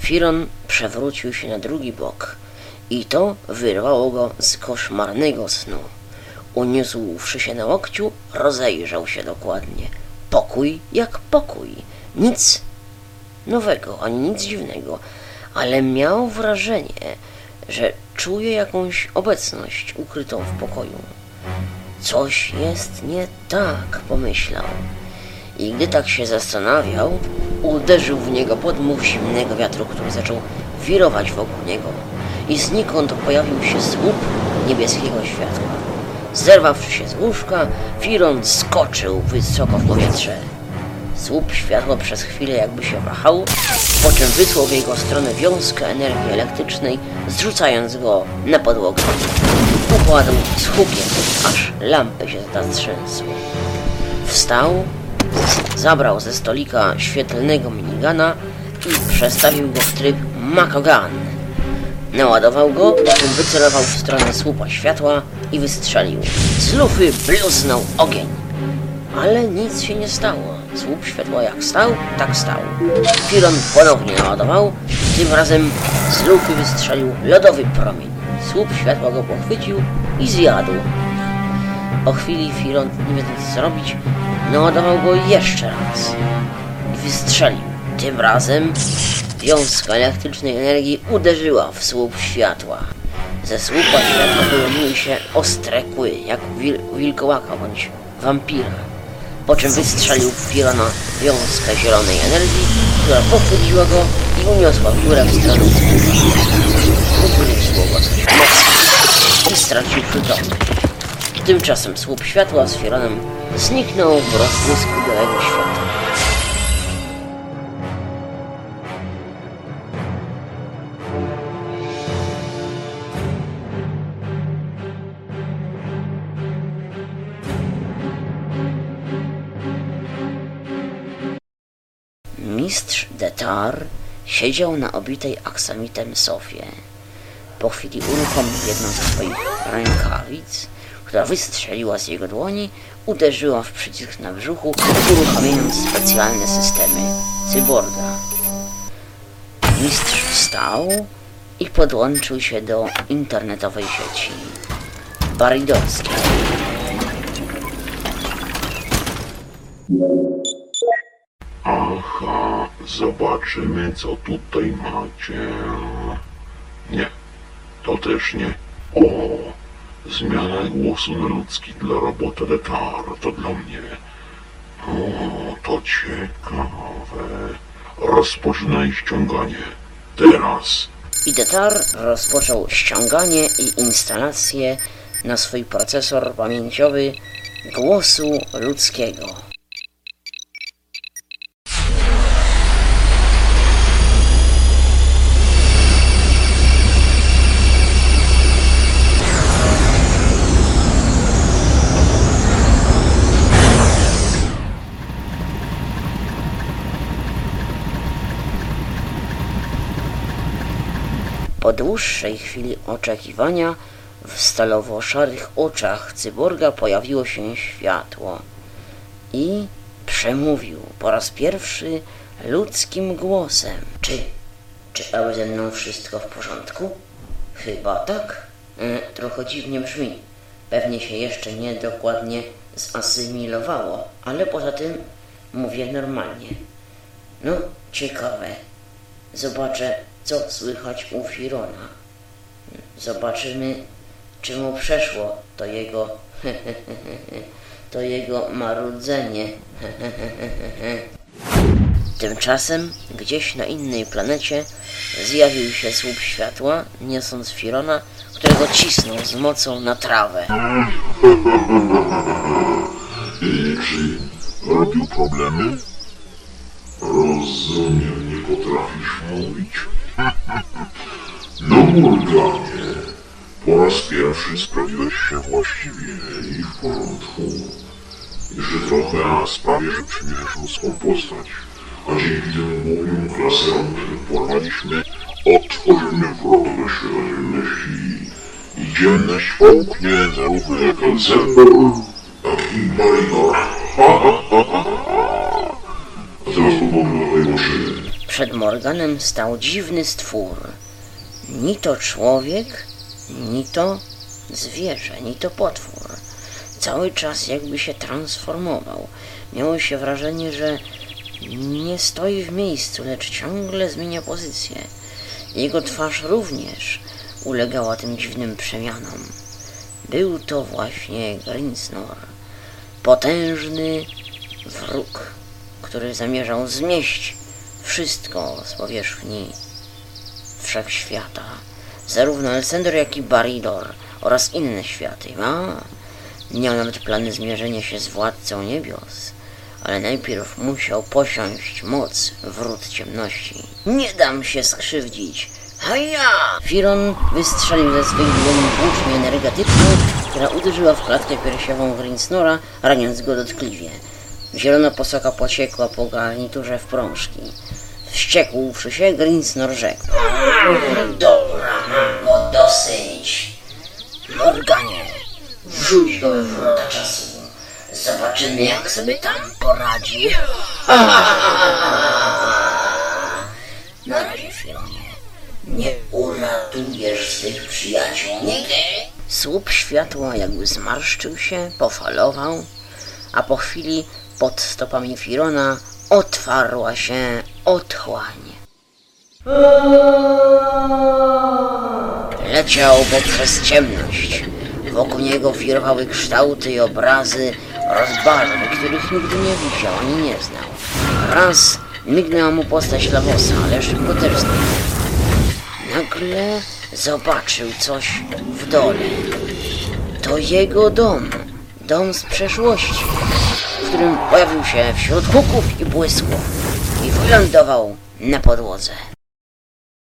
Firon przewrócił się na drugi bok i to wyrwało go z koszmarnego snu. Uniósłszy się na łokciu, rozejrzał się dokładnie. Pokój jak pokój. Nic nowego, ani nic dziwnego, ale miał wrażenie, że czuje jakąś obecność ukrytą w pokoju. Coś jest nie tak, pomyślał. I gdy tak się zastanawiał, uderzył w niego podmuch zimnego wiatru, który zaczął wirować wokół niego i znikąd pojawił się słup niebieskiego światła. Zerwawszy się z łóżka, Firon skoczył wysoko w powietrze. Słup światła przez chwilę jakby się wahał, po czym wysłał w jego stronę wiązkę energii elektrycznej, zrzucając go na podłogę. Upadł z hukiem, aż lampy się zatrzęsły. Wstał, zabrał ze stolika świetlnego minigana i przestawił go w tryb Makogan. Naładował go, po czym wycelował w stronę słupa światła i wystrzelił. Z lufy bluznął ogień, ale nic się nie stało. Słup światła jak stał, tak stał. Firon ponownie naładował, tym razem z lufy wystrzelił lodowy promień. Słup światła go pochwycił i zjadł. Po chwili Firon, nie wiedząc co robić, naładował go jeszcze raz i wystrzelił. Tym razem wiązka elektrycznej energii uderzyła w słup światła. Ze słupa światła wyłoniły się ostre kły, jak wilkołaka bądź wampira, po czym wystrzelił w Firona wiązkę zielonej energii, która pochwyciła go i uniosła w górę w stronę słupa. Ugryzło go coś mocno i stracił przytomność. Tymczasem słup światła z Fironem zniknął w rozbłysku białego światła. Mistrz Detar siedział na obitej aksamitem sofie. Po chwili uruchomił jedną ze swoich rękawic, która wystrzeliła z jego dłoni, uderzyła w przycisk na brzuchu, uruchamiając specjalne systemy cyborga. Mistrz wstał i podłączył się do internetowej sieci barydorskiej. Aha, zobaczymy co tutaj macie. Nie, to też nie. O, zmiana głosu na ludzki dla robota Detar, to dla mnie. O, to ciekawe. Rozpoczynaj ściąganie. Teraz. I Detar rozpoczął ściąganie i instalację na swój procesor pamięciowy głosu ludzkiego. Po dłuższej chwili oczekiwania w stalowo-szarych oczach cyborga pojawiło się światło i przemówił po raz pierwszy ludzkim głosem. Czy ze mną wszystko w porządku? Chyba tak. Trochę dziwnie brzmi. Pewnie się jeszcze nie dokładnie zasymilowało, ale poza tym mówię normalnie. No, ciekawe. Zobaczę, co słychać u Firona. Zobaczymy, czy mu przeszło to jego marudzenie. Tymczasem gdzieś na innej planecie zjawił się słup światła, niosąc Firona, którego cisnął z mocą na trawę. I czy robił problemy? Rozumiem, nie potrafisz mówić. No Morganie, po raz pierwszy sprawiłeś się właściwie i w porządku. Jeszcze trochę, a sprawię, że przyjmiesz ludzką postać. A dzięki temu głównym klaserom, których porwaliśmy, odtworzymy wrogowe świadomości. I dzienność połknie zarówno jak Elzebor, jak i Barydor. A teraz powoli do tej maszyny. Przed Morganem stał dziwny stwór. Ni to człowiek, ni to zwierzę, ni to potwór. Cały czas jakby się transformował. Miało się wrażenie, że nie stoi w miejscu, lecz ciągle zmienia pozycję. Jego twarz również ulegała tym dziwnym przemianom. Był to właśnie Grinsnor, potężny wróg, który zamierzał zmieść wszystko z powierzchni wszechświata. Zarówno Elsendor, jak i Baridor oraz inne światy. Miał nawet plany zmierzenia się z władcą niebios, ale najpierw musiał posiąść moc wrót ciemności. Nie dam się skrzywdzić! Haja! Firon wystrzelił ze swych dłoni włócznię energetyczną, która uderzyła w klatkę piersiową Grinsnora, raniąc go dotkliwie. Zielona posoka pociekła po garniturze w prążki. Wściekłszy się, Grinsnor rzekł: dobra, no dosyć. Morganie, wrzuć go we wrota czasu. Zobaczymy, jak sobie tam poradzi. Na razie, Fironie, nie uratujesz swych przyjaciół nigdy. Słup światła jakby zmarszczył się, pofalował, a po chwili pod stopami Firona otwarła się otchłań. Leciał poprzez ciemność. Wokół niego wirowały kształty i obrazy rozbarwy, których nigdy nie widział ani nie znał. Raz mignęła mu postać Lavosa, ale szybko też zniknął. Nagle zobaczył coś w dole. To jego dom. Dom z przeszłości, w którym pojawił się wśród huków i błysków i wylądował na podłodze.